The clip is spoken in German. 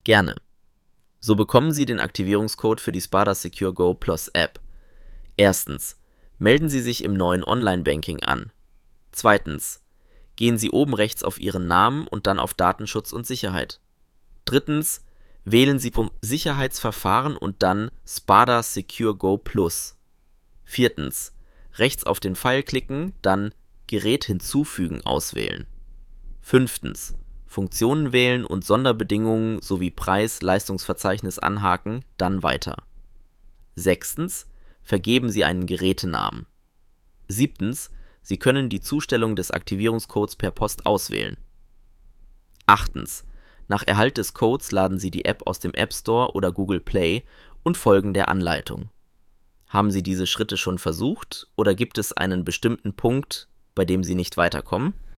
Gerne. So bekommen Sie den Aktivierungscode für die Spada Secure Go Plus App. Erstens. Melden Sie sich im neuen Online-Banking an. Zweitens. Gehen Sie oben rechts auf Ihren Namen und dann auf Datenschutz und Sicherheit. Drittens. Wählen Sie vom Sicherheitsverfahren und dann Spada Secure Go Plus. Viertens. Rechts auf den Pfeil klicken, dann Gerät hinzufügen auswählen. Fünftens. Funktionen wählen und Sonderbedingungen sowie Preis-Leistungsverzeichnis anhaken, dann weiter. Sechstens. Vergeben Sie einen Gerätenamen. Siebtens. Sie können die Zustellung des Aktivierungscodes per Post auswählen. Achtens. Nach Erhalt des Codes laden Sie die App aus dem App Store oder Google Play und folgen der Anleitung. Haben Sie diese Schritte schon versucht oder gibt es einen bestimmten Punkt, bei dem Sie nicht weiterkommen?